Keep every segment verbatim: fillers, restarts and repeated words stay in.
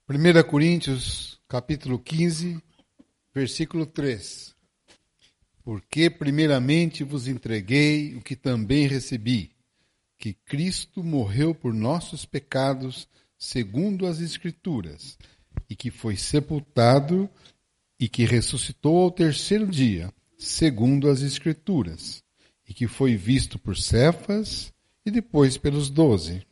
primeira Coríntios, capítulo quinze, versículo três. Porque primeiramente vos entreguei o que também recebi, que Cristo morreu por nossos pecados, segundo as Escrituras, e que foi sepultado e que ressuscitou ao terceiro dia, segundo as Escrituras, e que foi visto por Cefas e depois pelos doze.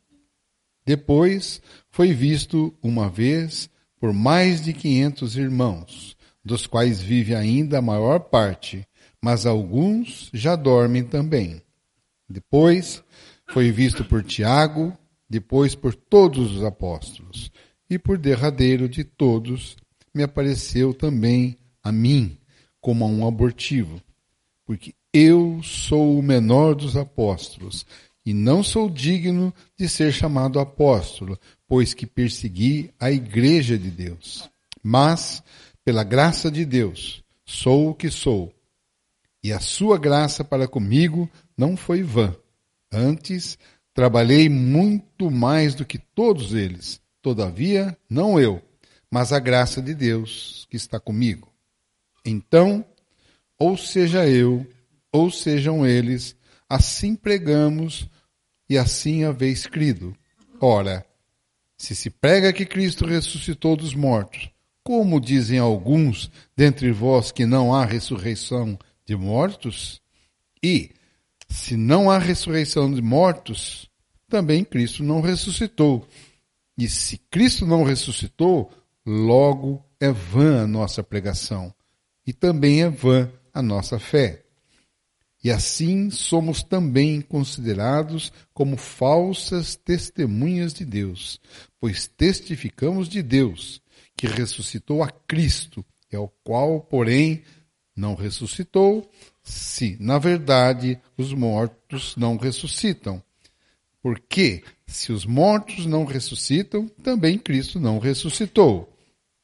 Depois foi visto uma vez por mais de quinhentos irmãos, dos quais vive ainda a maior parte, mas alguns já dormem também. Depois foi visto por Tiago, depois por todos os apóstolos, e por derradeiro de todos me apareceu também a mim, como a um abortivo, porque eu sou o menor dos apóstolos, e não sou digno de ser chamado apóstolo, pois que persegui a igreja de Deus. Mas, pela graça de Deus, sou o que sou. E a sua graça para comigo não foi vã. Antes, trabalhei muito mais do que todos eles. Todavia, não eu, mas a graça de Deus que está comigo. Então, ou seja eu, ou sejam eles, assim pregamos e assim haveis crido. Ora, se se prega que Cristo ressuscitou dos mortos, como dizem alguns dentre vós que não há ressurreição de mortos? E, se não há ressurreição de mortos, também Cristo não ressuscitou. E se Cristo não ressuscitou, logo é vã a nossa pregação, e também é vã a nossa fé. E assim somos também considerados como falsas testemunhas de Deus, pois testificamos de Deus, que ressuscitou a Cristo, é o qual, porém, não ressuscitou, se, na verdade, os mortos não ressuscitam. Porque, se os mortos não ressuscitam, também Cristo não ressuscitou.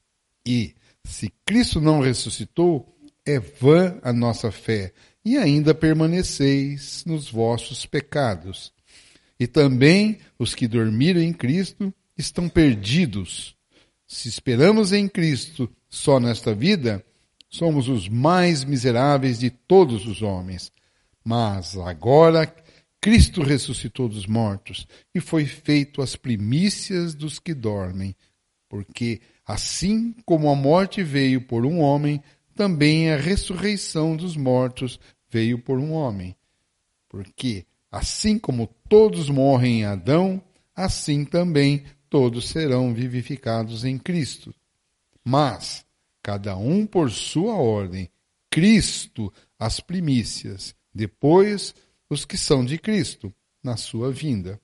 E, se Cristo não ressuscitou, é vã a nossa fé, e ainda permaneceis nos vossos pecados. E também os que dormiram em Cristo estão perdidos. Se esperamos em Cristo só nesta vida, somos os mais miseráveis de todos os homens. Mas agora Cristo ressuscitou dos mortos e foi feito as primícias dos que dormem. Porque assim como a morte veio por um homem, também a ressurreição dos mortos veio por um homem. Porque, assim como todos morrem em Adão, assim também todos serão vivificados em Cristo. Mas, cada um por sua ordem, Cristo as primícias, depois os que são de Cristo, na sua vinda.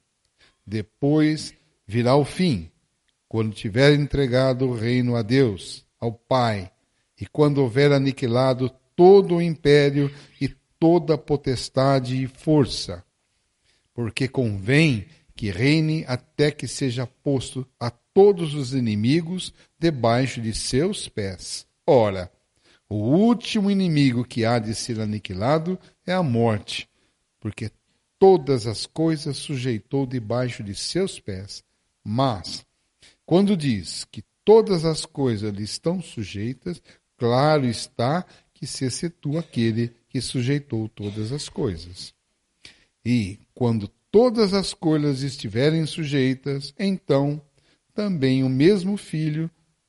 Depois virá o fim, quando tiver entregado o reino a Deus, ao Pai, e quando houver aniquilado todo o império e toda a potestade e força, porque convém que reine até que seja posto a todos os inimigos debaixo de seus pés. Ora, o último inimigo que há de ser aniquilado é a morte, porque todas as coisas sujeitou debaixo de seus pés. Mas, quando diz que todas as coisas lhe estão sujeitas, claro está que se excetua aquele que sujeitou todas as coisas. E, quando todas as coisas estiverem sujeitas, então também o mesmo Filho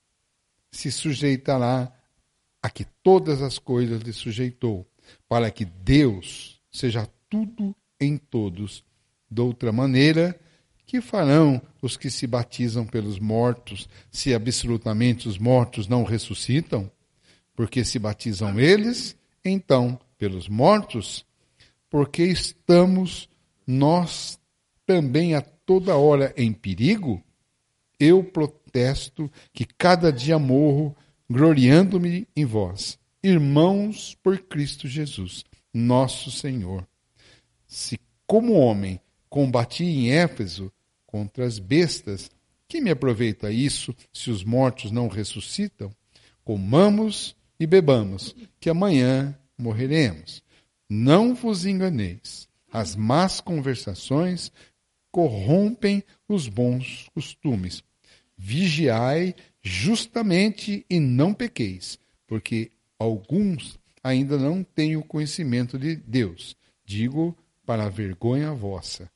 se sujeitará a que todas as coisas lhe sujeitou, para que Deus seja tudo em todos. De outra maneira, que farão os que se batizam pelos mortos, se absolutamente os mortos não ressuscitam? Porque se batizam eles, então, pelos mortos, porque estamos nós também a toda hora em perigo? Eu protesto que cada dia morro, gloriando-me em vós, irmãos por Cristo Jesus, nosso Senhor. Se, como homem, combati em Éfeso contra as bestas, que me aproveita isso se os mortos não ressuscitam? Comamos e bebamos, que amanhã morreremos. Não vos enganeis. As más conversações corrompem os bons costumes. vigiai justamente e não pequeis, porque alguns ainda não têm o conhecimento de Deus. Digo para a vergonha vossa.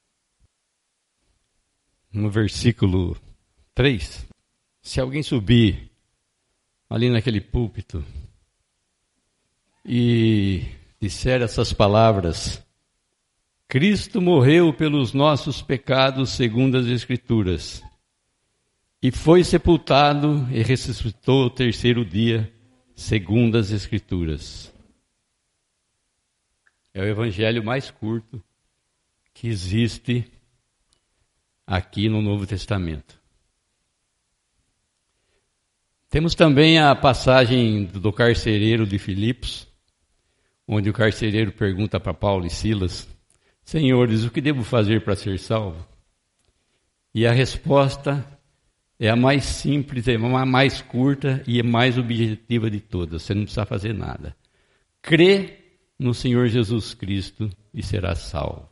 No versículo três, se alguém subir ali naquele púlpito e disser essas palavras: Cristo morreu pelos nossos pecados segundo as Escrituras, e foi sepultado e ressuscitou ao terceiro dia segundo as Escrituras. É o evangelho mais curto que existe aqui no Novo Testamento. Temos também a passagem do carcereiro de Filipos, onde o carcereiro pergunta para Paulo e Silas: Senhores, o que devo fazer para ser salvo? E a resposta é a mais simples, é a mais curta e a mais objetiva de todas. Você não precisa fazer nada. Crê no Senhor Jesus Cristo e será salvo.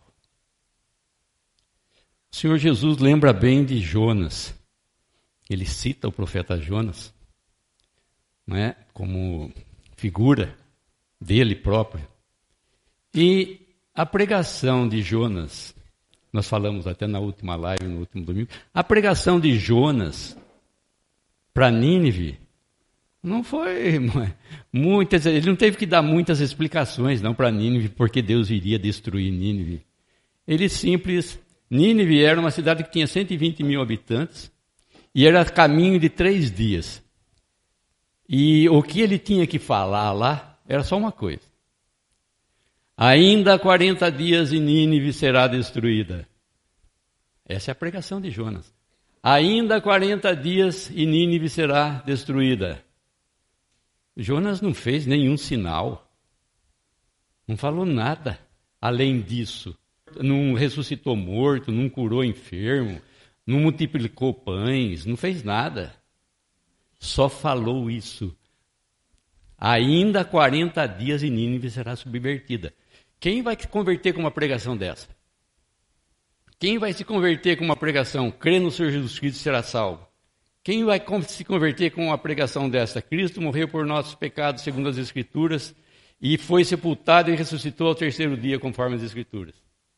O Senhor Jesus lembra bem de Jonas. Ele cita o profeta Jonas, não é? Como figura dele próprio. E a pregação de Jonas, nós falamos até na última live, no último domingo, a pregação de Jonas para Nínive não foi muitas, ele não teve que dar muitas explicações não para Nínive, porque Deus iria destruir Nínive. Ele simples, Nínive era uma cidade que tinha cento e vinte mil habitantes e era caminho de três dias. E o que ele tinha que falar lá era só uma coisa: ainda quarenta dias e Nínive será destruída. Essa é a pregação de Jonas. Ainda quarenta dias e Nínive será destruída. Jonas não fez nenhum sinal, não falou nada além disso. Não ressuscitou morto, não curou enfermo, não multiplicou pães, não fez nada. Só falou isso. Ainda quarenta dias e Nínive será subvertida. Quem vai se converter com uma pregação dessa? Quem vai se converter com uma pregação? Crê no Senhor Jesus Cristo e será salvo. Quem vai se converter com uma pregação dessa? Cristo morreu por nossos pecados, segundo as Escrituras, e foi sepultado e ressuscitou ao terceiro dia, conforme as Escrituras.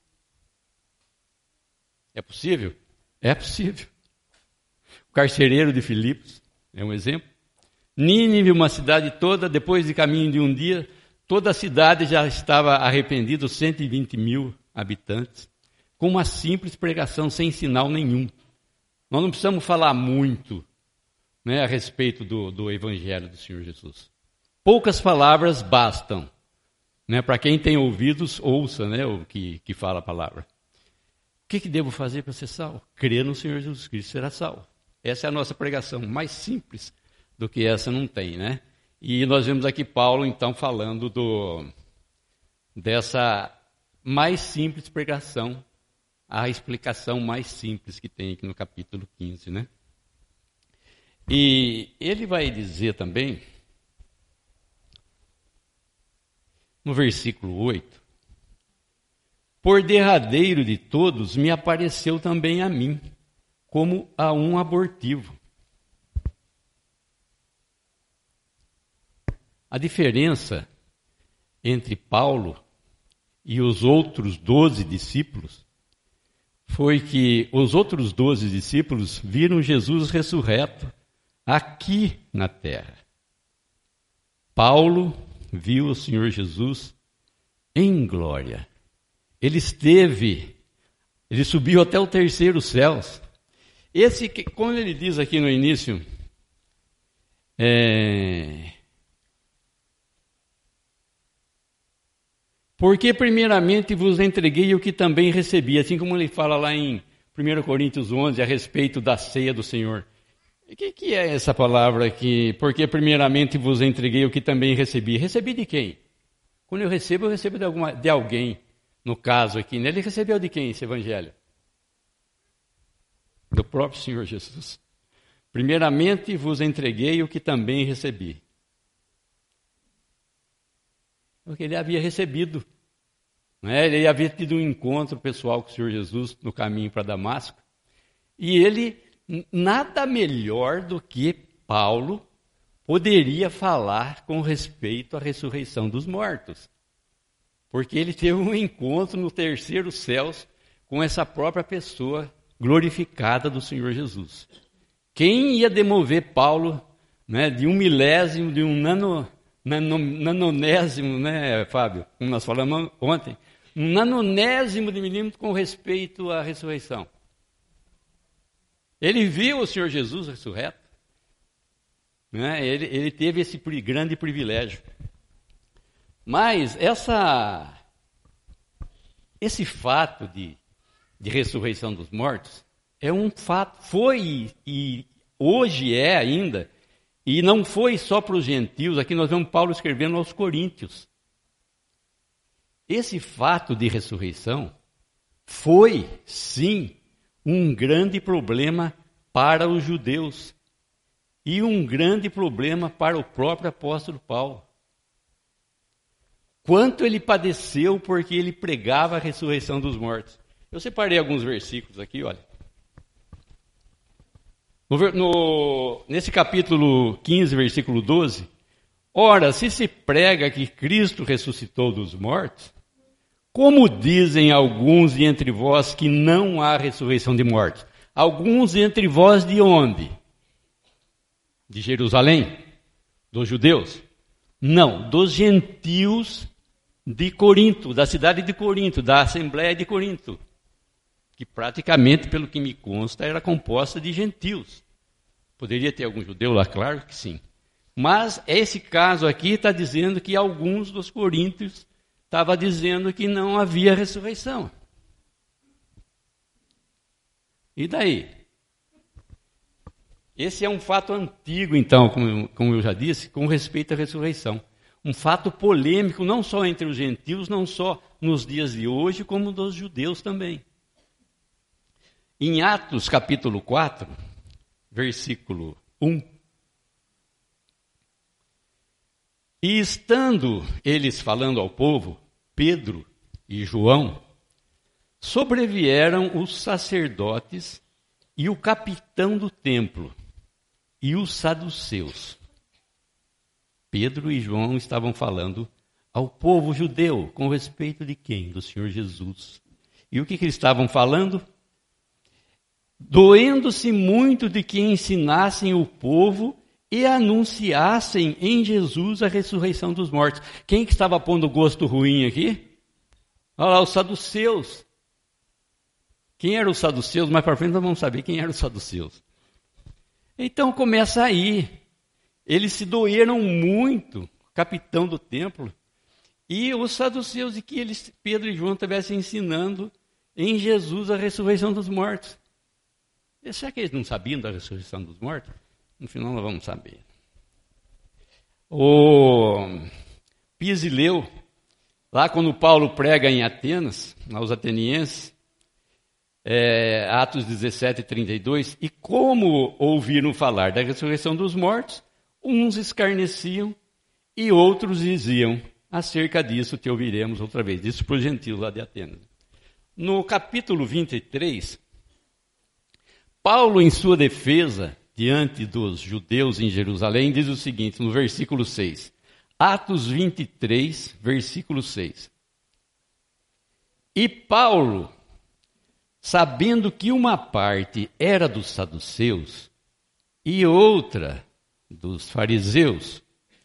É possível? É possível. O carcereiro de Filipos é um exemplo. Nínive, uma cidade toda, depois de caminho de um dia, toda a cidade já estava arrependida, cento e vinte mil habitantes, com uma simples pregação, sem sinal nenhum. Nós não precisamos falar muito, né, a respeito do, do Evangelho do Senhor Jesus. Poucas palavras bastam. Né, para quem tem ouvidos, ouça, né, o que, que fala a palavra. O que, que devo fazer para ser salvo? Crer no Senhor Jesus Cristo, será salvo. Essa é a nossa pregação, mais simples do que essa não tem, né? E nós vemos aqui Paulo, então, falando do, dessa mais simples pregação, a explicação mais simples que tem aqui no capítulo quinze, né? E ele vai dizer também, no versículo oito, por derradeiro de todos me apareceu também a mim, como a um abortivo. A diferença entre Paulo e os outros doze discípulos foi que os outros doze discípulos viram Jesus ressurreto aqui na terra. Paulo viu o Senhor Jesus em glória. Ele esteve, ele subiu até o terceiro céu. Esse, como ele diz aqui no início, é... porque primeiramente vos entreguei o que também recebi, assim como ele fala lá em primeira Coríntios onze, a respeito da ceia do Senhor. O que, que é essa palavra aqui? Porque primeiramente vos entreguei o que também recebi. Recebi de quem? Quando eu recebo, eu recebo de, alguma, de alguém. No caso aqui, né? Ele recebeu de quem esse evangelho? Do próprio Senhor Jesus. Primeiramente vos entreguei o que também recebi. Porque ele havia recebido. Né? Ele havia tido um encontro pessoal com o Senhor Jesus no caminho para Damasco. E ele nada melhor do que Paulo poderia falar com respeito à ressurreição dos mortos. Porque ele teve um encontro no terceiro céus com essa própria pessoa glorificada do Senhor Jesus. Quem ia demover Paulo, né, de um milésimo, de um nano, nano, nanonésimo, né, Fábio, como nós falamos ontem, um nanonésimo de milímetro com respeito à ressurreição? Ele viu o Senhor Jesus ressurreto, né, ele, ele teve esse grande privilégio. Mas essa, esse fato de, de ressurreição dos mortos é um fato, foi e hoje é ainda, e não foi só para os gentios. Aqui nós vemos Paulo escrevendo aos Coríntios. Esse fato de ressurreição foi, sim, um grande problema para os judeus e um grande problema para o próprio apóstolo Paulo. Quanto ele padeceu porque ele pregava a ressurreição dos mortos. Eu separei alguns versículos aqui, olha. No, no, nesse capítulo quinze, versículo doze, ora, se se prega que Cristo ressuscitou dos mortos, como dizem alguns de entre vós que não há ressurreição de mortos? Alguns entre vós de onde? De Jerusalém? Dos judeus? Não, dos gentios de Corinto, da cidade de Corinto, da Assembleia de Corinto, que praticamente, pelo que me consta, era composta de gentios. Poderia ter algum judeu lá? Claro que sim. Mas esse caso aqui está dizendo que alguns dos coríntios estavam dizendo que não havia ressurreição. E daí? Esse é um fato antigo, então, como, como eu já disse, com respeito à ressurreição. Um fato polêmico, não só entre os gentios, não só nos dias de hoje, como dos judeus também. Em Atos, capítulo quatro, versículo um. E estando eles falando ao povo, Pedro e João, sobrevieram os sacerdotes e o capitão do templo e os saduceus. Pedro e João estavam falando ao povo judeu com respeito de quem? Do Senhor Jesus. E o que, que eles estavam falando? Doendo-se muito de que ensinassem o povo e anunciassem em Jesus a ressurreição dos mortos. Quem que estava pondo gosto ruim aqui? Olha lá, os saduceus. Quem eram os saduceus? Mais para frente nós vamos saber quem eram os saduceus. Então começa aí. Eles se doeram muito, capitão do templo, e os saduceus, de que eles, Pedro e João estivessem ensinando em Jesus a ressurreição dos mortos. E será que eles não sabiam da ressurreição dos mortos? No final nós vamos saber. O Pisileu, lá quando Paulo prega em Atenas, aos atenienses, é, Atos dezessete, trinta e dois, e como ouviram falar da ressurreição dos mortos, uns escarneciam e outros diziam, acerca disso te ouviremos outra vez. Isso para os gentios lá de Atenas. No capítulo vinte e três, Paulo, em sua defesa diante dos judeus em Jerusalém, diz o seguinte, no versículo seis. Atos vinte e três, versículo seis. E Paulo, sabendo que uma parte era dos saduceus e outra dos fariseus,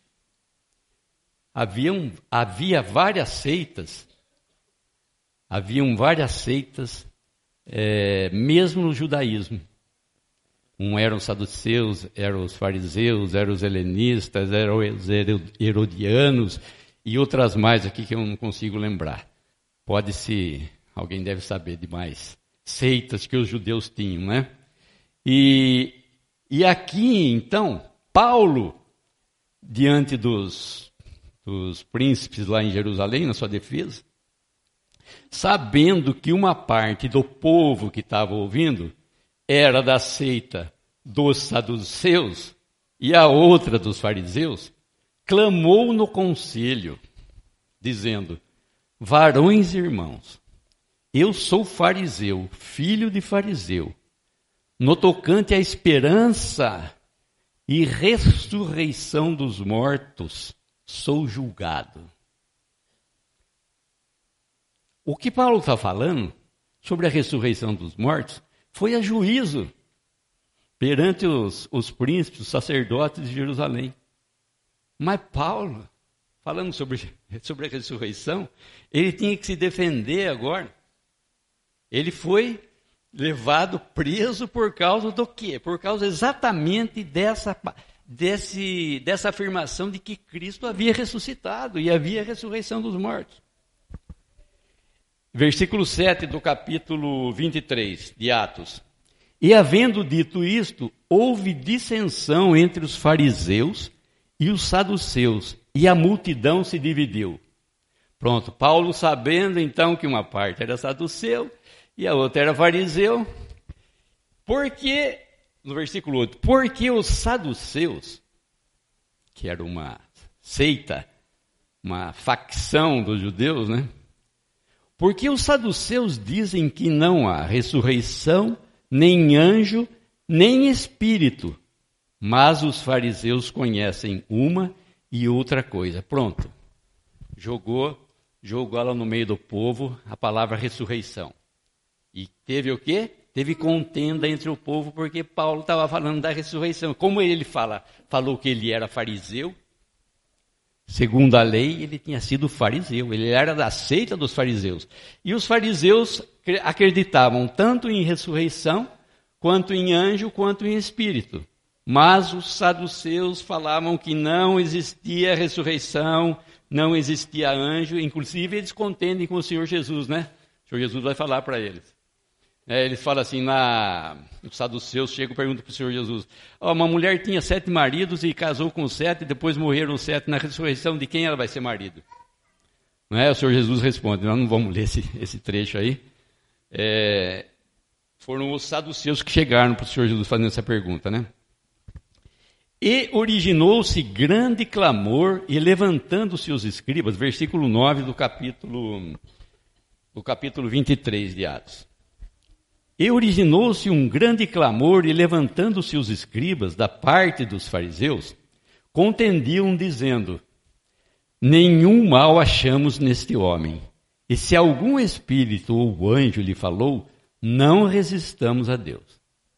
haviam, havia várias seitas, haviam várias seitas, é, mesmo no judaísmo. Um eram os saduceus, eram os fariseus, eram os helenistas, eram os herodianos e outras mais aqui que eu não consigo lembrar. Pode-se, alguém deve saber de mais seitas que os judeus tinham, né? E, e aqui, então, Paulo, diante dos, dos príncipes lá em Jerusalém, na sua defesa, sabendo que uma parte do povo que estava ouvindo era da seita dos saduceus e a outra dos fariseus, clamou no conselho, dizendo, varões e irmãos, eu sou fariseu, filho de fariseu, no tocante à esperança e ressurreição dos mortos, sou julgado. O que Paulo está falando sobre a ressurreição dos mortos foi a juízo perante os, os príncipes, os sacerdotes de Jerusalém. Mas Paulo, falando sobre, sobre a ressurreição, ele tinha que se defender agora. Ele foi levado preso por causa do quê? Por causa exatamente dessa, desse, dessa afirmação de que Cristo havia ressuscitado e havia a ressurreição dos mortos. Versículo sete do capítulo vinte e três de Atos. E havendo dito isto, houve dissensão entre os fariseus e os saduceus, e a multidão se dividiu. Pronto, Paulo sabendo então que uma parte era saduceu e a outra era fariseu, porque, no versículo oito, porque os saduceus, que era uma seita, uma facção dos judeus, né? Porque os saduceus dizem que não há ressurreição, nem anjo, nem espírito, mas os fariseus conhecem uma e outra coisa. Pronto, jogou, jogou ela no meio do povo a palavra ressurreição. E teve o quê? Teve contenda entre o povo, porque Paulo estava falando da ressurreição. Como ele fala, falou que ele era fariseu, segundo a lei, ele tinha sido fariseu, ele era da seita dos fariseus. E os fariseus acreditavam tanto em ressurreição, quanto em anjo, quanto em espírito. Mas os saduceus falavam que não existia ressurreição, não existia anjo, inclusive eles contendem com o Senhor Jesus, né? O Senhor Jesus vai falar para eles. É, eles falam assim, na, os saduceus chegam e perguntam para o Senhor Jesus, oh, uma mulher tinha sete maridos e casou com sete, depois morreram os sete, na ressurreição de quem ela vai ser marido? Não é? O Senhor Jesus responde, nós não vamos ler esse, esse trecho aí. É, foram os saduceus que chegaram para o Senhor Jesus fazendo essa pergunta, né? E originou-se grande clamor, e levantando-se os escribas, versículo nove do capítulo, do capítulo vinte e três de Atos. E originou-se um grande clamor, e levantando-se os escribas da parte dos fariseus, contendiam dizendo, nenhum mal achamos neste homem, e se algum espírito ou anjo lhe falou, não resistamos a Deus.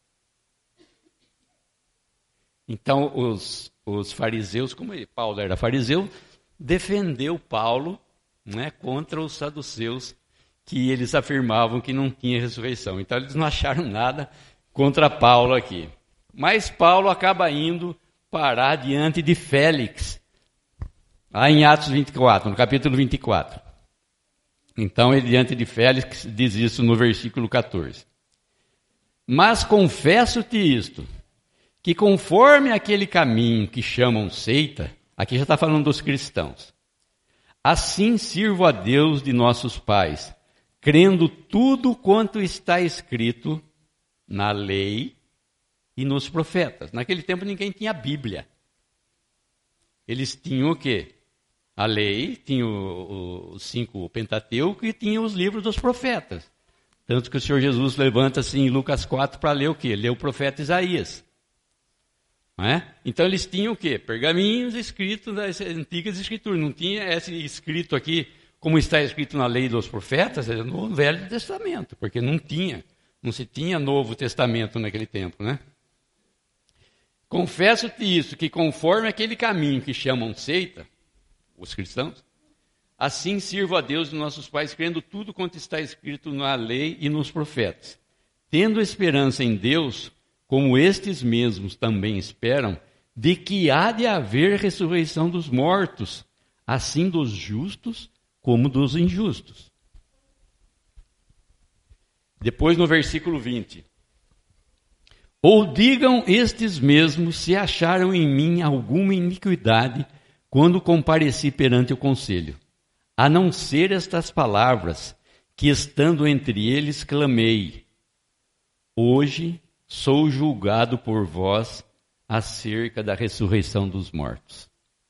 Então os, os fariseus, como ele, Paulo era fariseu, defendeu Paulo, né, contra os saduceus, que eles afirmavam que não tinha ressurreição. Então eles não acharam nada contra Paulo aqui. Mas Paulo acaba indo parar diante de Félix, lá em Atos vinte e quatro, no capítulo vinte e quatro. Então ele diante de Félix diz isso no versículo catorze. Mas confesso-te isto, que conforme aquele caminho que chamam seita, aqui já está falando dos cristãos, assim sirvo a Deus de nossos pais, crendo tudo quanto está escrito na lei e nos profetas. Naquele tempo ninguém tinha Bíblia. Eles tinham o quê? A lei, tinham os cinco Pentateuco e tinham os livros dos profetas. Tanto que o Senhor Jesus levanta-se em Lucas quatro para ler o quê? Ler o profeta Isaías. Não é? Então eles tinham o quê? Pergaminhos escritos das antigas escrituras. Não tinha esse escrito aqui, como está escrito na lei dos profetas, no Velho Testamento, porque não tinha, não se tinha Novo Testamento naquele tempo, né? Confesso-te isso, que conforme aquele caminho que chamam seita, os cristãos, assim sirvo a Deus e nossos pais, crendo tudo quanto está escrito na lei e nos profetas. Tendo esperança em Deus, como estes mesmos também esperam, de que há de haver ressurreição dos mortos, assim dos justos como dos injustos. Depois no versículo vinte. Ou digam estes mesmos se acharam em mim alguma iniquidade quando compareci perante o conselho, a não ser estas palavras, que estando entre eles clamei, hoje sou julgado por vós acerca da ressurreição dos mortos.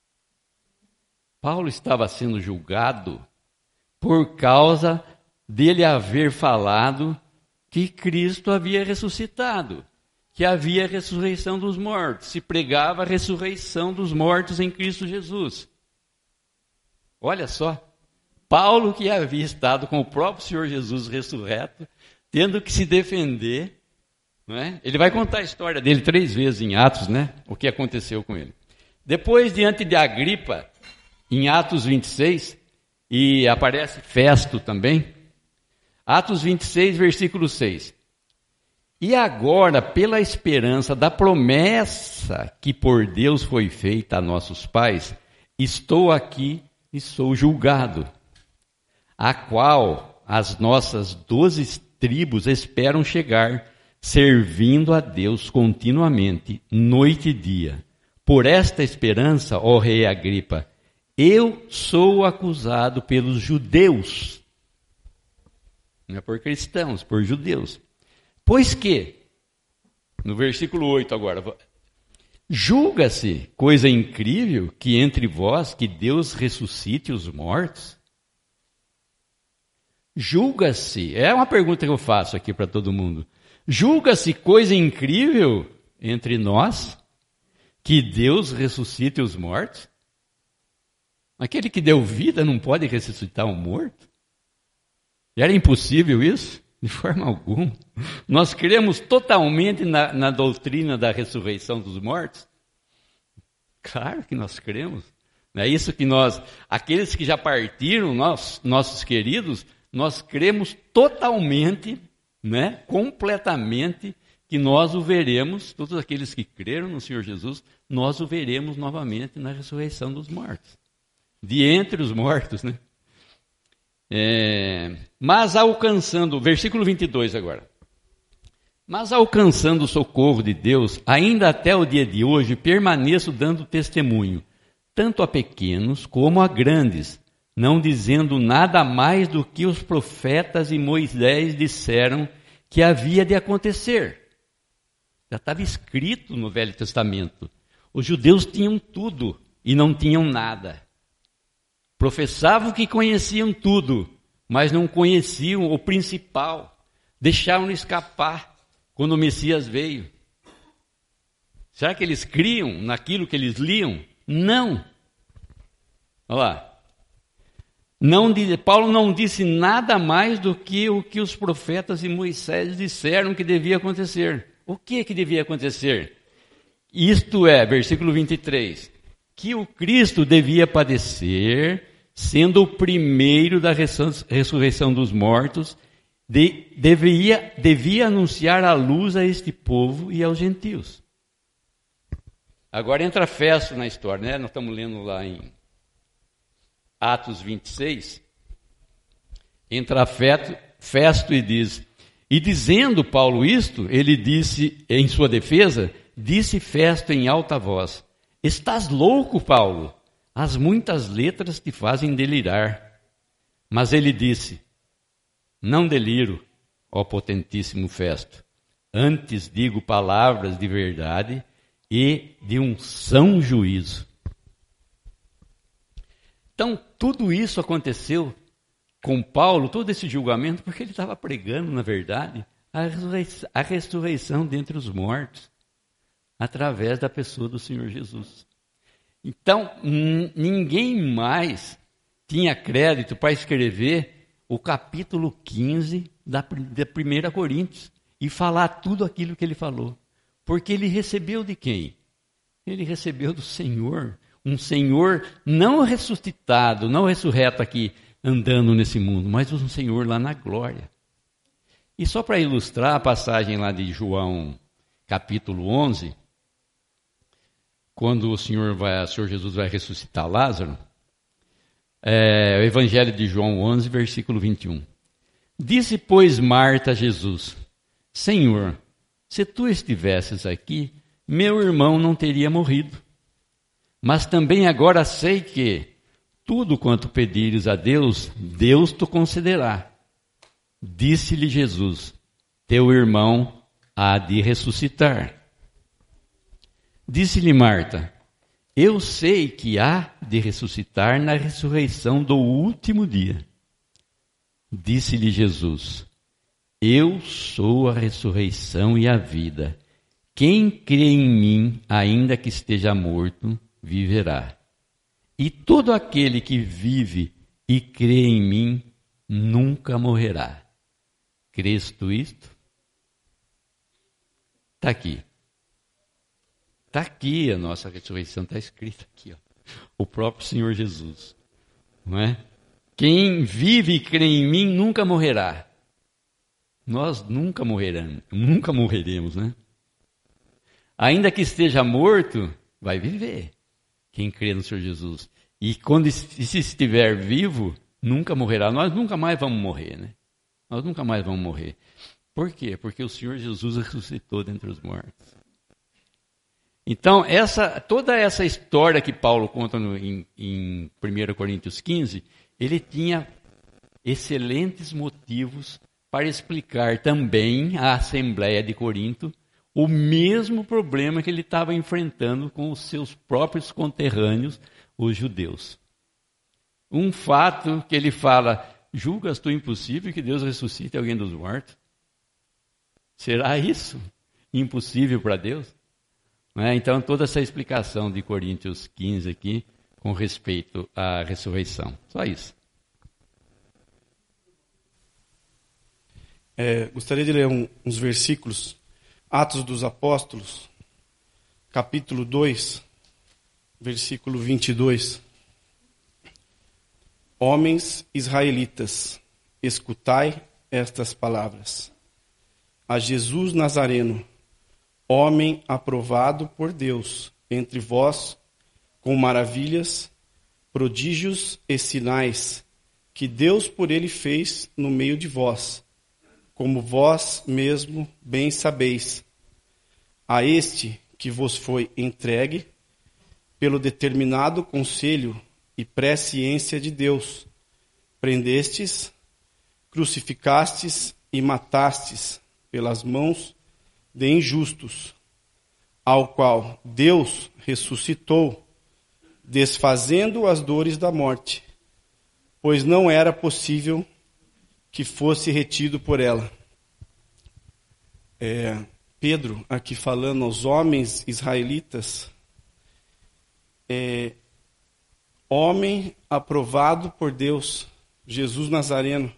Paulo estava sendo julgado por causa dele haver falado que Cristo havia ressuscitado. que havia a ressurreição dos mortos, se pregava a ressurreição dos mortos em Cristo Jesus. Olha só, Paulo, que havia estado com o próprio Senhor Jesus ressurreto, tendo que se defender, não é? Ele vai contar a história dele três vezes em Atos, né? O que aconteceu com ele. Depois, diante de Agripa, em Atos vinte e seis, e aparece Festo também, Atos vinte e seis, versículo seis. E agora, pela esperança da promessa que por Deus foi feita a nossos pais, estou aqui e sou julgado, a qual as nossas doze tribos esperam chegar, servindo a Deus continuamente, noite e dia. Por esta esperança, ó rei Agripa, eu sou acusado pelos judeus, não é por cristãos, por judeus. Pois que, no versículo oito agora, julga-se coisa incrível que entre vós que Deus ressuscite os mortos? Julga-se, é uma pergunta que eu faço aqui para todo mundo. Julga-se coisa incrível entre nós que Deus ressuscite os mortos? Aquele que deu vida não pode ressuscitar um morto? Era impossível isso? De forma alguma. Nós cremos totalmente na, na doutrina da ressurreição dos mortos? Claro que nós cremos. É isso que nós, aqueles que já partiram, nós, nossos queridos, nós cremos totalmente, né, completamente, que nós o veremos, todos aqueles que creram no Senhor Jesus, nós o veremos novamente na ressurreição dos mortos. De entre os mortos, né? É, mas alcançando, versículo vinte e dois agora. Mas alcançando o socorro de Deus, ainda até o dia de hoje, permaneço dando testemunho, tanto a pequenos como a grandes, não dizendo nada mais do que os profetas e Moisés disseram que havia de acontecer. Já estava escrito no Velho Testamento. Os judeus tinham tudo e não tinham nada. Professavam que conheciam tudo, mas não conheciam o principal. Deixaram escapar quando o Messias veio. Será que eles criam naquilo que eles liam? Não. Olha lá. Não, Paulo não disse nada mais do que o que os profetas e Moisés disseram que devia acontecer. O que que devia acontecer? Isto é, versículo vinte e três, que o Cristo devia padecer, sendo o primeiro da ressurreição dos mortos, de, devia, devia anunciar a luz a este povo e aos gentios. Agora entra Festo na história, né? Nós estamos lendo lá em Atos vinte e seis. Entra Festo, Festo e diz, e dizendo Paulo isto, ele disse em sua defesa, disse Festo em alta voz, estás louco, Paulo? As muitas letras te fazem delirar. Mas ele disse, não deliro, ó potentíssimo Festo, antes digo palavras de verdade e de um são juízo. Então, tudo isso aconteceu com Paulo, todo esse julgamento, porque ele estava pregando, na verdade, a ressurreição, a ressurreição dentre os mortos, através da pessoa do Senhor Jesus. Então, n- ninguém mais tinha crédito para escrever o capítulo quinze da, da primeira Coríntios e falar tudo aquilo que ele falou. Porque ele recebeu de quem? Ele recebeu do Senhor, um Senhor não ressuscitado, não ressurreto aqui, andando nesse mundo, mas um Senhor lá na glória. E só para ilustrar a passagem lá de João, capítulo onze, quando o Senhor, vai, o Senhor Jesus vai ressuscitar Lázaro, é, o Evangelho de João onze, versículo vinte e um. Disse, pois, Marta a Jesus, Senhor, se tu estivesses aqui, meu irmão não teria morrido. Mas também agora sei que tudo quanto pedires a Deus, Deus te concederá. Disse-lhe Jesus, teu irmão há de ressuscitar. Disse-lhe Marta, eu sei que há de ressuscitar na ressurreição do último dia. Disse-lhe Jesus, eu sou a ressurreição e a vida. quem crê em mim, ainda que esteja morto, viverá. E todo aquele que vive e crê em mim, nunca morrerá. Crês tu isto? Está aqui. Está aqui a nossa ressurreição, está escrito aqui, ó. O próprio Senhor Jesus. Não é? Quem vive e crê em mim nunca morrerá. Nós nunca morreremos, nunca morreremos, né? Ainda que esteja morto, vai viver. Quem crê no Senhor Jesus. E quando se estiver vivo, nunca morrerá. Nós nunca mais vamos morrer, né? Nós nunca mais vamos morrer. Por quê? Porque o Senhor Jesus ressuscitou dentre os mortos. Então, essa, toda essa história que Paulo conta no, em, em primeira Coríntios quinze, ele tinha excelentes motivos para explicar também à Assembleia de Corinto o mesmo problema que ele estava enfrentando com os seus próprios conterrâneos, os judeus. Um fato que ele fala, julgas tu impossível que Deus ressuscite alguém dos mortos? Será isso impossível para Deus? Não é? Então, toda essa explicação de Coríntios quinze aqui, com respeito à ressurreição. Só isso. É, gostaria de ler um, uns versículos. Atos dos Apóstolos, capítulo dois, versículo vinte e dois. Homens israelitas, escutai estas palavras. A Jesus Nazareno, homem aprovado por Deus entre vós, com maravilhas, prodígios e sinais, que Deus por ele fez no meio de vós, como vós mesmo bem sabeis. A este que vos foi entregue, pelo determinado conselho e presciência de Deus, prendestes, crucificastes e matastes pelas mãos de injustos, ao qual Deus ressuscitou, desfazendo as dores da morte, pois não era possível que fosse retido por ela. É, Pedro, aqui falando aos homens israelitas, é, homem aprovado por Deus, Jesus Nazareno,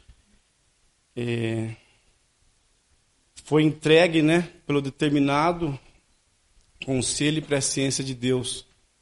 é, foi entregue, né, pelo determinado conselho e presciência de Deus.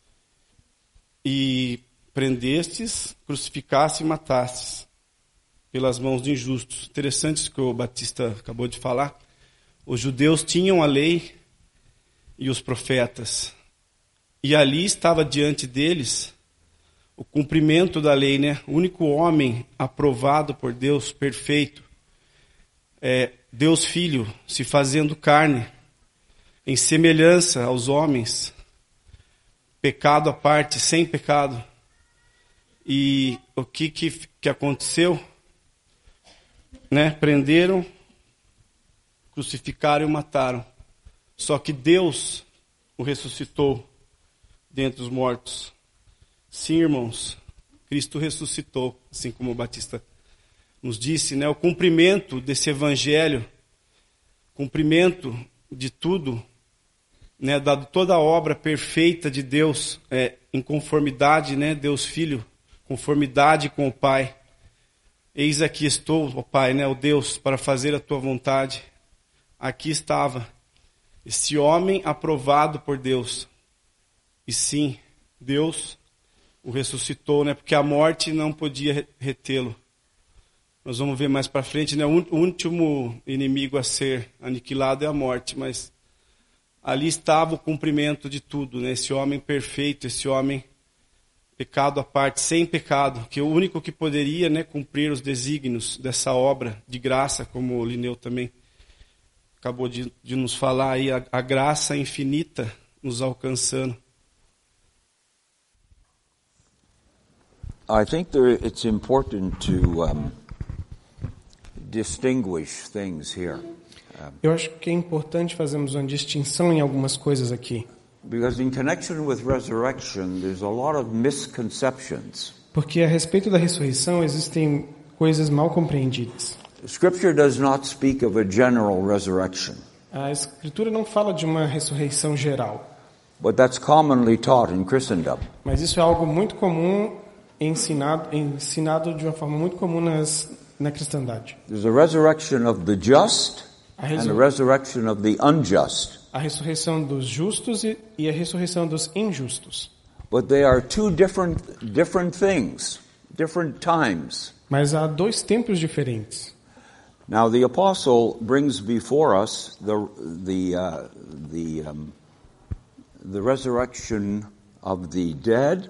E prendestes, crucificaste e matastes pelas mãos de injustos. Interessante isso que o Batista acabou de falar. Os judeus tinham a lei e os profetas. E ali estava diante deles o cumprimento da lei, né? O único homem aprovado por Deus, perfeito. É, Deus Filho se fazendo carne, em semelhança aos homens, pecado à parte, sem pecado. E o que, que, que aconteceu? Né? Prenderam, crucificaram e o mataram. Só que Deus o ressuscitou dentre os mortos. Sim, irmãos, Cristo ressuscitou, assim como o Batista nos disse, né? O cumprimento desse evangelho, cumprimento de tudo, né? Da toda a obra perfeita de Deus, é, em conformidade, né? Deus Filho, conformidade com o Pai. Eis aqui estou, ó Pai, né? O Deus, para fazer a tua vontade. Aqui estava esse homem aprovado por Deus. E sim, Deus o ressuscitou, né? Porque a morte não podia retê-lo. Nós vamos ver mais para frente, né? O último inimigo a ser aniquilado é a morte, mas ali estava o cumprimento de tudo, né? Esse homem perfeito, esse homem pecado à parte, sem pecado, que é o único que poderia, né, cumprir os desígnios dessa obra de graça, como o Lineu também acabou de, de nos falar aí, a, a graça infinita nos alcançando. I think there, it's important to um, distinguish things here. Um, Eu acho que é importante fazermos uma distinção em algumas coisas aqui. because in connection with resurrection, there's a lot of misconceptions. Porque a respeito da ressurreição existem coisas mal compreendidas. Scripture does not speak of a general resurrection. A Escritura não fala de uma ressurreição geral, but that's commonly taught in Christendom. mas isso é algo muito comum, ensinado, ensinado de uma forma muito comum nas, na cristandade. There's a resurrection of the just A, and resur- a resurrection of the unjust, a ressurreição dos justos e, e a ressurreição dos injustos. but they are two different different things, different times. Mas há dois tempos diferentes. Now the apostle brings before us the the uh, the um, the resurrection of the dead.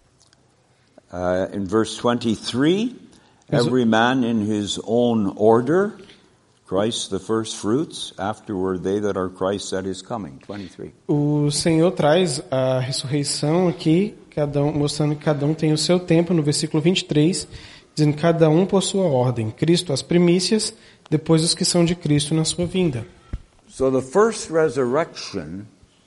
Uh, in verse twenty-three, every man in his own order, Christ the first fruits, afterward they that are Christ's at his coming. twenty-three. O Senhor traz a ressurreição aqui, cada um, mostrando que cada um tem o seu tempo, no versículo vinte e três, dizendo que cada um por sua ordem. Cristo as primícias, depois os que são de Cristo na sua vinda. So the first resurrection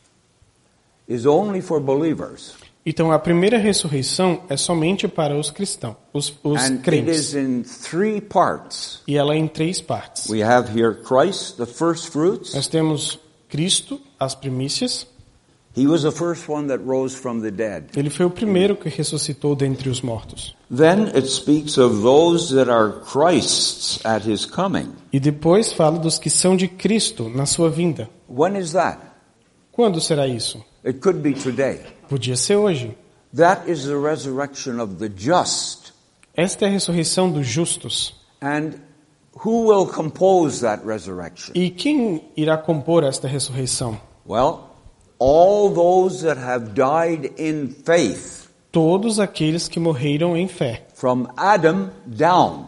is only for believers. Então a primeira ressurreição é somente para os cristãos, os, os And it crentes. is in three parts. E ela é em três partes. We have here Christ, the first fruits. Nós temos Cristo, as primícias. He was the first one that rose from the dead. Ele foi o primeiro que ressuscitou dentre os mortos. Then it speaks of those that are Christ's at his coming. E depois fala dos que são de Cristo na sua vinda. When is that? Quando será isso? It could be today. Podia ser hoje. That is the resurrection of the just. Esta é a ressurreição dos justos. And who will compose that resurrection? E quem irá compor esta ressurreição? Well, all those that have died in faith Todos aqueles que morreram em fé. from Adam down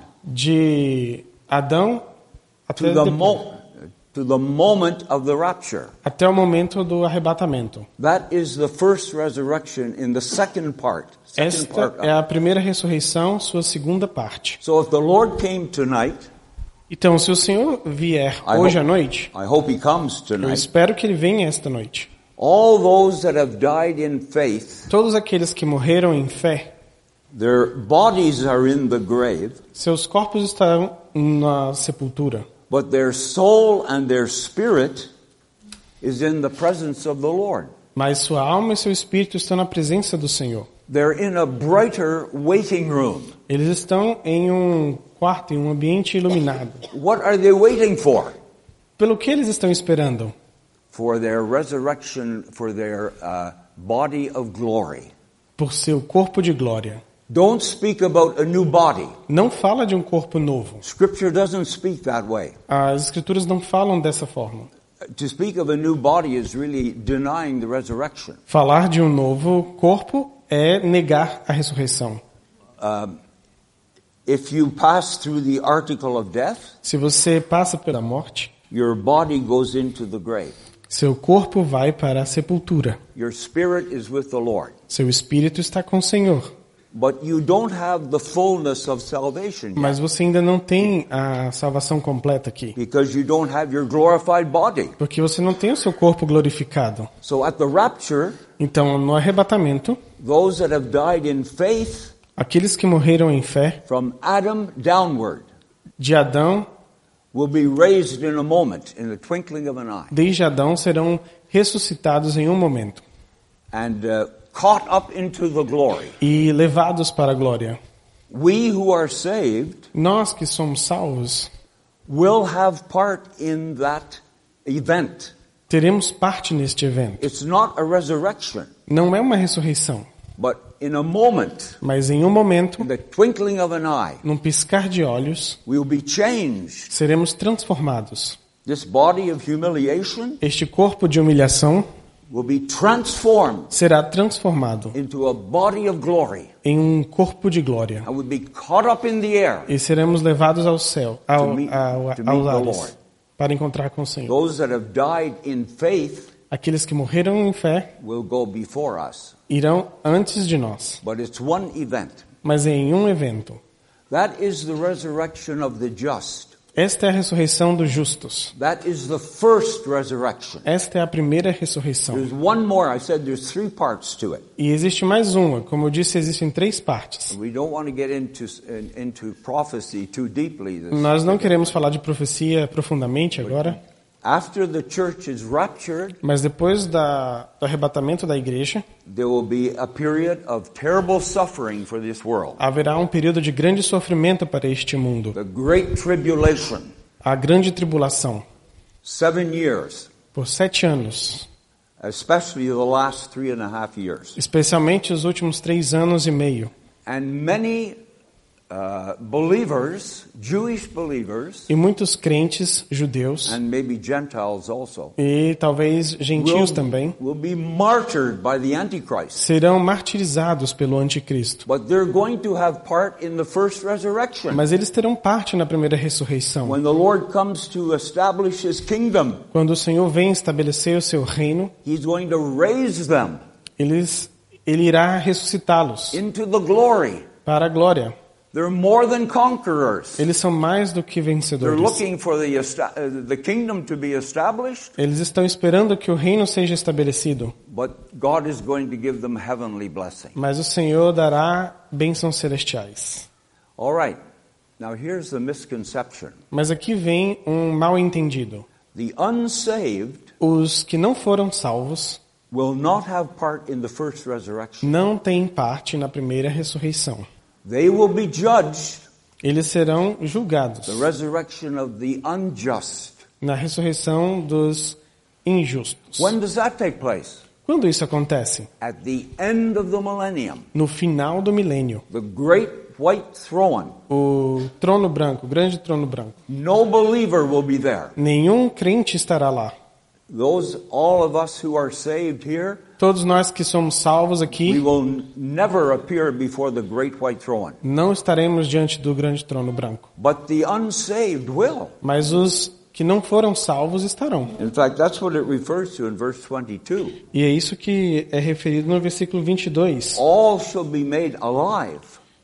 De Adão to até, the, depois, mo- to the moment of the rapture. até o momento do arrebatamento. That is the first resurrection in the second part. Second Esta part of é a primeira ressurreição, sua segunda parte. So if the Lord came tonight, Então, se o Senhor vier I hoje hope- à noite, I hope he comes eu tonight, espero que ele venha esta noite. all those that have died in faith, Todos aqueles que morreram em fé, their bodies are in the grave, seus corpos estarão na sepultura, but their soul and their spirit is in the presence of the Lord. mas sua alma e seu espírito estão na presença do Senhor. They're in a brighter waiting room. Eles estão em um quarto, em um ambiente iluminado. What are they waiting for? Pelo que eles estão esperando? For their resurrection, for their uh, body of glory. Por seu corpo de glória. Don't speak about a new body. Não fala de um corpo novo. Scripture doesn't speak that way. As escrituras não falam dessa forma. To speak of a new body is really denying the resurrection. Falar de um novo corpo é negar a ressurreição. Um, if you pass through the article of death, Se você passa pela morte, your body goes into the grave. seu corpo vai para a sepultura. Your spirit is with the Lord. Seu espírito está com o Senhor. But you don't have the fullness of salvation yet, Mas você ainda não tem a salvação completa aqui. because you don't have your glorified body. Porque você não tem o seu corpo glorificado. So at the rapture, Então, no arrebatamento, those that have died in faith aqueles que morreram em fé, from Adam downward de Adão, will be raised in a moment, in the twinkling of an eye, desde Adão, serão ressuscitados em um momento and uh, caught up into the glory. e levados para a glória. We who are saved Nós que somos salvos, will have part in that event. teremos parte neste evento. It's not a resurrection, Não é uma ressurreição, but in a moment, mas em um momento, in the twinkling of an eye, num piscar de olhos, we'll be changed. seremos transformados. This body of humiliation Este corpo de humilhação will be transformed será transformado into a body of glory, em um corpo de glória. and will be caught up in the air. E seremos levados ao céu, ao, To meet- ao, to meet aos the ares, Lord. para encontrar com o Senhor. Those that have died in faith Aqueles que morreram em fé will go before us, irão antes de nós, but it's one event. mas em um evento. That is the resurrection of the just. Esta é a ressurreição dos justos. That is the first resurrection. Esta é a primeira ressurreição. There's one more. I said there's three parts to it. E existe mais uma. Como eu disse, existem três partes. We don't want to get into in- into prophecy too deeply. This- Nós não queremos falar de profecia profundamente agora, After the church is raptured, Mas depois da, do arrebatamento da igreja, there will be a period of terrible suffering for this world. haverá um período de grande sofrimento para este mundo. The Great Tribulation, A grande tribulação, seven years, por sete anos, especially the last three and a half years. especialmente os últimos três anos e meio. And many uh, believers, Jewish believers, E muitos crentes judeus, and maybe Gentiles also, e talvez gentios will, também, will be martyred by the Antichrist. serão martirizados pelo anticristo. But they're going to have part in the first resurrection. Mas eles terão parte na primeira ressurreição. When the Lord comes to establish His kingdom, Quando o Senhor vem estabelecer o seu reino, He's going to raise them eles, ele irá ressuscitá-los into the glory. para a glória. They're more than conquerors. Eles são mais do que They're vencedores. looking for the, esta- uh, the kingdom to be established, Eles estão esperando que o reino seja estabelecido, but God is going to give them heavenly blessing. mas o Senhor dará bênçãos celestiais. All right. Now here's the misconception. Mas aqui vem um mal entendido. The unsaved Os que não foram salvos will not have part in the first resurrection. não têm parte na primeira ressurreição. They will be judged, Eles serão julgados the resurrection of the unjust. na ressurreição dos injustos. When does that take place? Quando isso acontece? At the end of the millennium. No final do milênio. The great white throne. O trono branco, o grande trono branco. No believer will be there. Nenhum crente estará lá. Those, all of us who are saved here, Todos nós que somos salvos we aqui, will n- never appear before the great white throne. não estaremos diante do grande trono branco. But the unsaved will. Mas os que não foram salvos estarão. In fact, that's what it refers to in verse twenty-two. E é isso que é referido no versículo vinte e dois. All shall be made alive.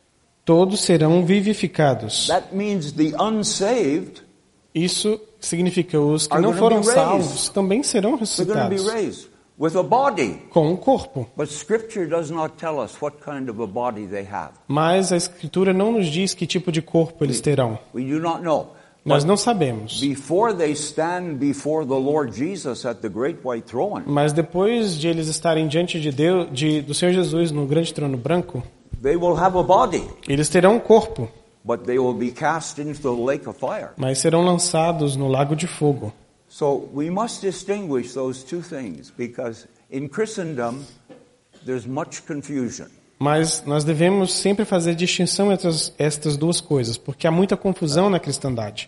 Todos serão vivificados. That means the unsaved, Isso significa os que Are não gonna foram be raised. salvos também serão they're going to be ressuscitados raised with a body. com um corpo. But Scripture does not tell us what kind of a body they have. Mas a Escritura não nos diz que tipo de corpo eles terão. We do not know. Nós But não sabemos. before they stand before the Lord Jesus at the great white throne, Mas depois de eles estarem diante de Deus, de, do Senhor Jesus no grande trono branco, they will have a body, eles terão um corpo, but they will be cast into the lake of fire. mas serão lançados no lago de fogo. So we must distinguish those two things because in Christendom there's much confusion. Mas nós devemos sempre fazer distinção entre as- estas duas coisas, porque há muita confusão na cristandade.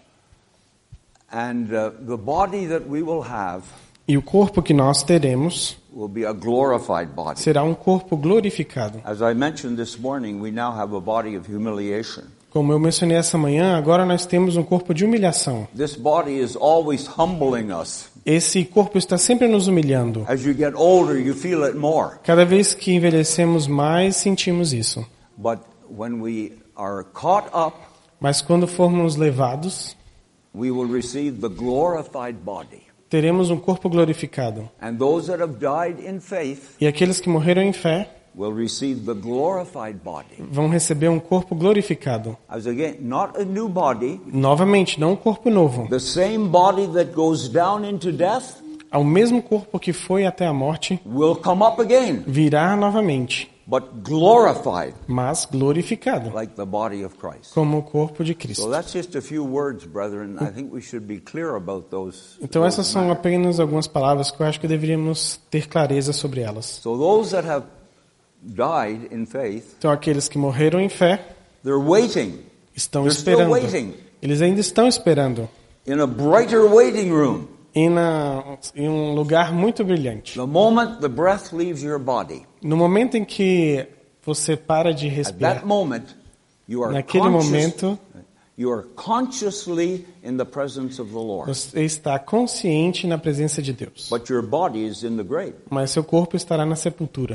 And uh, the body that we will have E o corpo que nós teremos will be a glorified body. será um corpo glorificado. As I mentioned this morning, we now have a body of humiliation. Como eu mencionei essa manhã, agora nós temos um corpo de humilhação. This body is always humbling us. Esse corpo está sempre nos humilhando. As you get older, you feel it more. Cada vez que envelhecemos mais, sentimos isso. But when we are caught up, Mas quando formos levados, we will receive the glorified body. teremos um corpo glorificado. And those that have died in faith E aqueles que morreram em fé will receive the glorified body. vão receber um corpo glorificado. As again, not a new body, Novamente, não um corpo novo. the same body that goes down into death Ao mesmo corpo que foi até a morte, will come up again, virá novamente, but glorified mas glorificado, like the body of Christ. como o corpo de So Cristo. that's just a few words, brethren. I think we should be clear about those. Então those essas são matters. apenas algumas palavras que eu acho que deveríamos ter clareza sobre elas. So those that have died in faith, Então aqueles que morreram em fé they're waiting estão They're still esperando. waiting. Eles ainda estão esperando in a brighter waiting room. em, na, em um lugar muito brilhante. The moment the breath leaves your body, No momento em que você para de at respirar, that moment, you are naquele conscious, momento you are consciously in the presence of the Lord. você está consciente na presença de Deus. But your body is in the grave. Mas seu corpo estará na sepultura.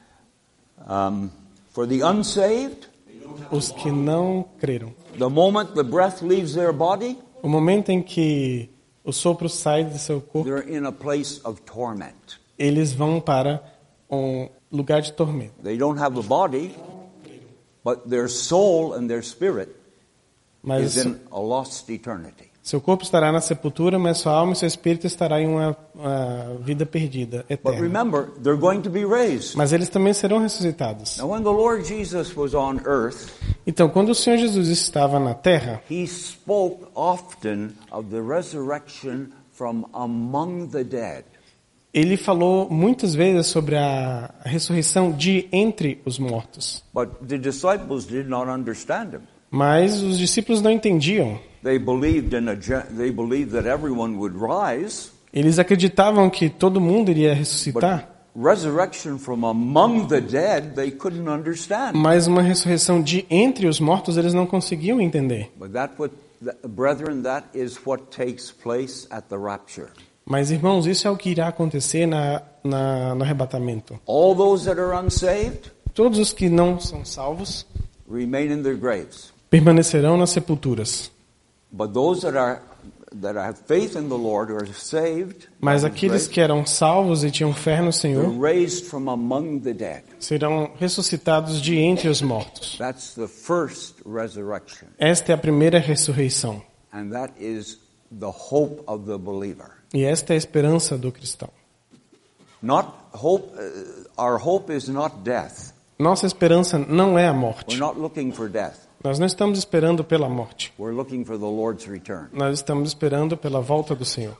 Um, for the unsaved, Os que não creram. the moment the breath leaves their body, O momento em que o sopro sai do seu corpo, they're in a place of torment. eles vão para um lugar de tormento. They don't have a body, but their soul and their spirit Mas is in a lost eternity. Seu corpo estará na sepultura, mas sua alma e seu espírito estará em uma, uma vida perdida, But eterna. remember, they're going to be raised. Mas eles também serão ressuscitados. Now, when the Lord Jesus was on earth, Então, quando o Senhor Jesus estava na terra, he spoke often of the resurrection from among the dead. ele falou muitas vezes sobre a ressurreição de entre os mortos. But the disciples did not understand him. Mas os discípulos não entendiam. They believed in a ge- they believed that everyone would rise, Eles acreditavam que todo mundo iria but ressuscitar, resurrection from among the dead they couldn't understand. mas uma ressurreição de entre os mortos eles não conseguiam entender. But that what that, brethren, that is what takes place at the rapture. Mas, irmãos, isso é o que irá acontecer na, na, no arrebatamento. All those that are unsaved Todos os que não são salvos remain in their graves. permanecerão nas sepulturas. But those that are that have faith in the Lord, who are saved, Mas by His aqueles grace, que eram salvos e tinham fé no they're Senhor raised from among the dead. serão ressuscitados de entre os mortos. That's the first resurrection, Esta é a primeira ressurreição. and that is the hope of the believer. E esta é a esperança do cristão. Not hope. Uh, our hope is not death. Nossa esperança não é a We're morte. not looking for death. Nós não estamos esperando pela morte. We're looking for the Lord's return. Nós estamos esperando pela volta do Senhor.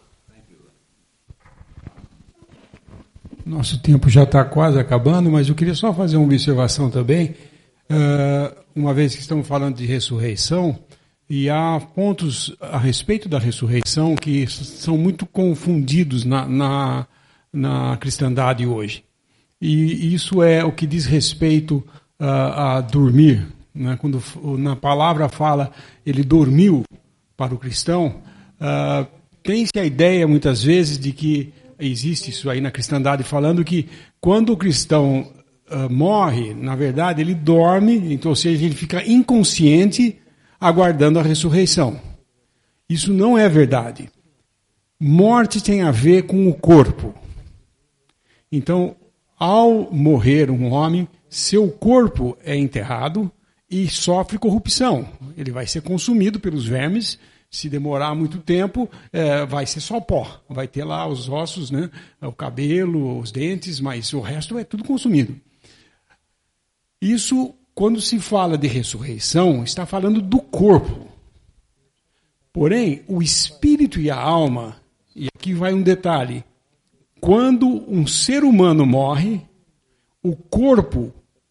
Nosso tempo já está quase acabando, mas eu queria só fazer uma observação também. Uh, uma vez que estamos falando de ressurreição, e há pontos a respeito da ressurreição que são muito confundidos na, na, na cristandade hoje. E isso é o que diz respeito uh, a dormir. Né? Quando na palavra fala ele dormiu para o cristão, uh, tem-se a ideia muitas vezes de que existe isso aí na cristandade, falando que quando o cristão uh, morre, na verdade ele dorme, então, ou seja, ele fica inconsciente aguardando a ressurreição. Isso não é verdade. Morte tem a ver com o corpo. Então, ao morrer um homem, seu corpo é enterrado e sofre corrupção. Ele vai ser consumido pelos vermes. Se demorar muito tempo, é, vai ser só pó. Vai ter lá os ossos, né, o cabelo, os dentes, mas o resto é tudo consumido. Isso, quando se fala de ressurreição, está falando do corpo. Porém, o espírito e a alma, e aqui vai um detalhe, quando um ser humano morre, o corpo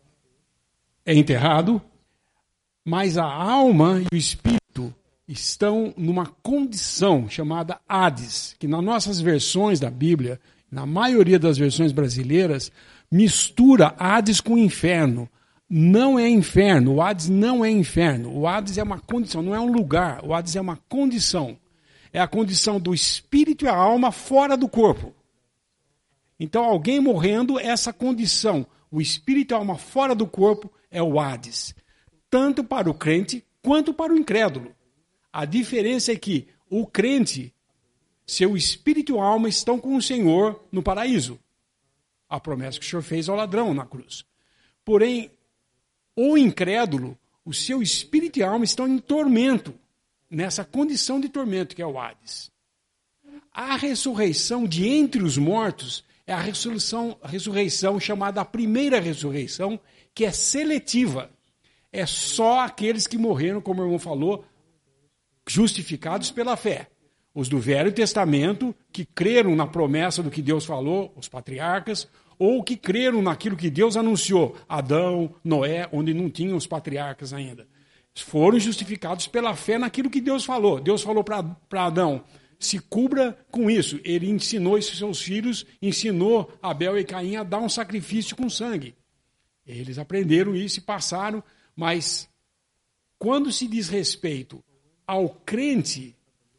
é enterrado, mas a alma e o espírito estão numa condição chamada Hades, que nas nossas versões da Bíblia, na maioria das versões brasileiras, mistura Hades com inferno. Não é inferno, o Hades não é inferno. O Hades é uma condição, não é um lugar. O Hades é uma condição. É a condição do espírito e a alma fora do corpo. Então, alguém morrendo, essa condição, o espírito e a alma fora do corpo, é o Hades. Tanto para o crente, quanto para o incrédulo. A diferença é que o crente, seu espírito e a alma estão com o Senhor no paraíso. A promessa que o Senhor fez ao ladrão na cruz. Porém, o incrédulo, o seu espírito e a alma estão em tormento, nessa condição de tormento que é o Hades. A ressurreição de entre os mortos é a ressurreição, a ressurreição chamada a primeira ressurreição, que é seletiva. É só aqueles que morreram, como o irmão falou, justificados pela fé. Os do Velho Testamento, que creram na promessa do que Deus falou, os patriarcas, ou que creram naquilo que Deus anunciou, Adão, Noé, onde não tinham os patriarcas ainda. Foram justificados pela fé naquilo que Deus falou. Deus falou para Adão, se cubra com isso. Ele ensinou isso aos seus filhos, ensinou Abel e Caim a dar um sacrifício com sangue. Eles aprenderam isso e passaram, mas quando se diz respeito ao crente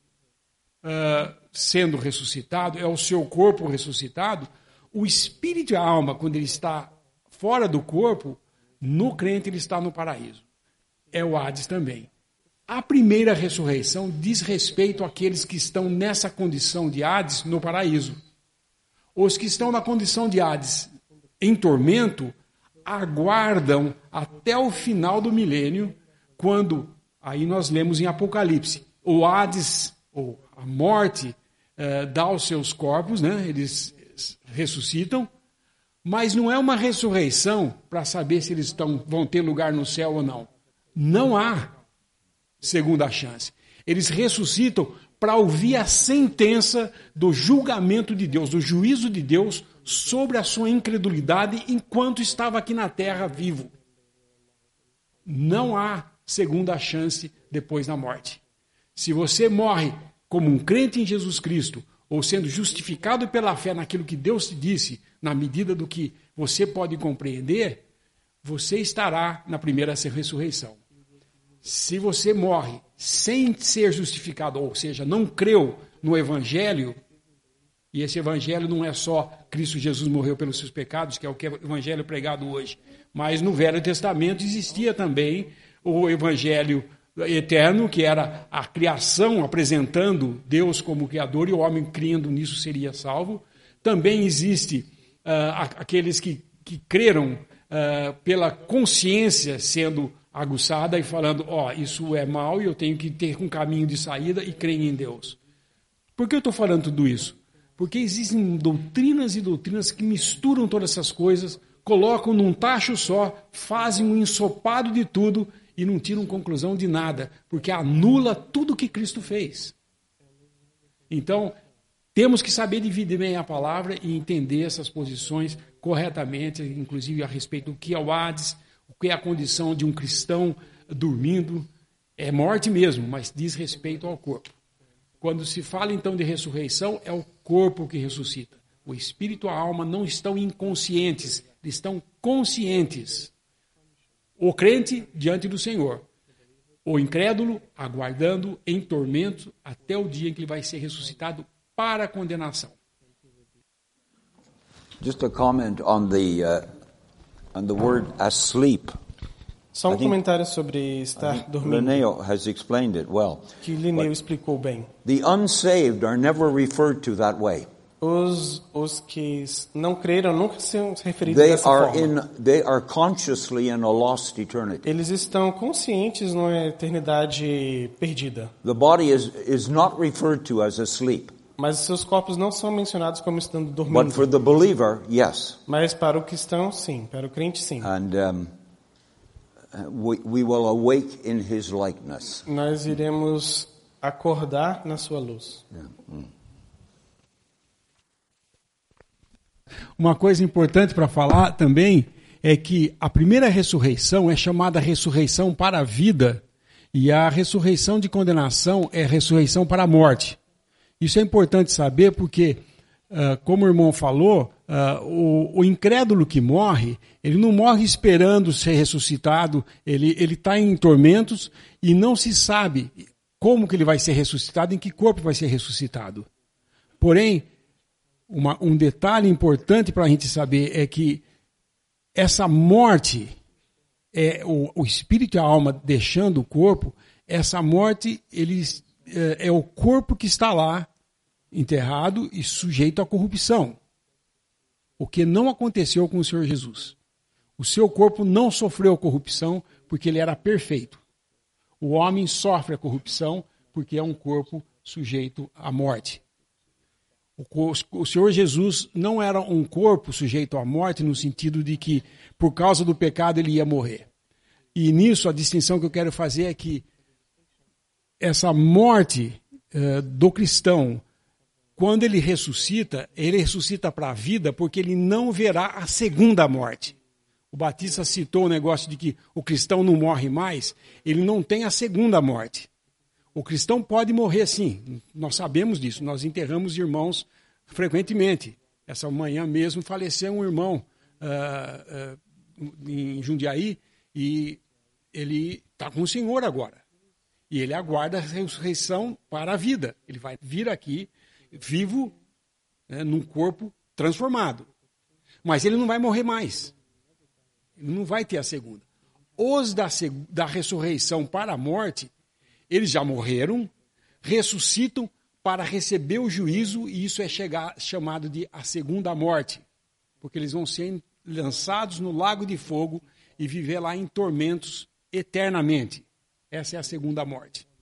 uh, sendo ressuscitado, é o seu corpo ressuscitado, o espírito e a alma, quando ele está fora do corpo, no crente ele está no paraíso. É o Hades também. A primeira ressurreição diz respeito àqueles que estão nessa condição de Hades no paraíso. Os que estão na condição de Hades em tormento aguardam até o final do milênio, quando, aí nós lemos em Apocalipse, o Hades, ou a morte, uh, dá os seus corpos, né? Eles ressuscitam, mas não é uma ressurreição para saber se eles estão, vão ter lugar no céu ou não. Não há segunda chance. Eles ressuscitam para ouvir a sentença do julgamento de Deus, do juízo de Deus sobre a sua incredulidade enquanto estava aqui na terra vivo. Não há segunda chance depois da morte. Se você morre como um crente em Jesus Cristo, ou sendo justificado pela fé naquilo que Deus te disse, na medida do que você pode compreender, você estará na primeira ressurreição. Se você morre sem ser justificado, ou seja, não creu no Evangelho, e esse Evangelho não é só Cristo Jesus morreu pelos seus pecados, que é o que é o Evangelho pregado hoje, mas no Velho Testamento existia também o Evangelho eterno, que era a criação apresentando Deus como Criador e o homem crendo nisso seria salvo. Também existe uh, aqueles que, que creram uh, pela consciência sendo aguçada e falando, ó, oh, isso é mal e eu tenho que ter um caminho de saída e crer em Deus. Por que eu estou falando tudo isso? Porque existem doutrinas e doutrinas que misturam todas essas coisas, colocam num tacho só, fazem um ensopado de tudo e não tiram conclusão de nada, porque anula tudo que Cristo fez. Então, temos que saber dividir bem a palavra e entender essas posições corretamente, inclusive a respeito do que é o Hades, o que é a condição de um cristão dormindo. É morte mesmo, mas diz respeito ao corpo. Quando se fala então de ressurreição, é o corpo que ressuscita. O espírito e a alma não estão inconscientes, eles estão conscientes. O crente diante do Senhor, o incrédulo aguardando em tormento até o dia em que ele vai ser ressuscitado para a condenação. Just a comment on the uh, on the word asleep. Só um comentário sobre estar dormindo. Linneo has explained it well. Que Linneo explicou bem. The unsaved are never referred to that way. Os os que não creram nunca são referidos They dessa are forma. in they are consciously in a lost eternity. Eles estão conscientes numa eternidade perdida. The body is is not referred to as asleep. Mas seus corpos não são mencionados como estando dormindo. But for the believer, yes. Mas para o cristão, sim. Para o crente, sim. And um, we we will awake in his likeness. Nós iremos acordar na sua luz. Yeah. Mm. Uma coisa importante para falar também é que a primeira ressurreição é chamada ressurreição para a vida e a ressurreição de condenação é ressurreição para a morte. Isso é importante saber porque, uh, como o irmão falou, uh, o, o incrédulo que morre, ele não morre esperando ser ressuscitado, ele está em tormentos e não se sabe como que ele vai ser ressuscitado, em que corpo vai ser ressuscitado. Porém, Uma, um detalhe importante para a gente saber é que essa morte, é o, o espírito e a alma deixando o corpo, essa morte ele, é, é o corpo que está lá, enterrado e sujeito à corrupção. O que não aconteceu com o Senhor Jesus. O seu corpo não sofreu corrupção porque ele era perfeito. O homem sofre a corrupção porque é um corpo sujeito à morte. O Senhor Jesus não era um corpo sujeito à morte no sentido de que, por causa do pecado, ele ia morrer. E nisso, a distinção que eu quero fazer é que essa morte uh, do cristão, quando ele ressuscita, ele ressuscita para a vida porque ele não verá a segunda morte. O Batista citou o negócio de que o cristão não morre mais, ele não tem a segunda morte. O cristão pode morrer sim, nós sabemos disso, nós enterramos irmãos frequentemente. Essa manhã mesmo faleceu um irmão uh, uh, em Jundiaí e ele está com o Senhor agora. E ele aguarda a ressurreição para a vida. Ele vai vir aqui vivo, né, num corpo transformado. Mas ele não vai morrer mais. Ele não vai ter a segunda. Os da, da ressurreição para a morte, eles já morreram, ressuscitam para receber o juízo, e isso é chegar, chamado de a segunda morte, porque eles vão ser lançados no lago de fogo e viver lá em tormentos eternamente. Essa é a segunda morte.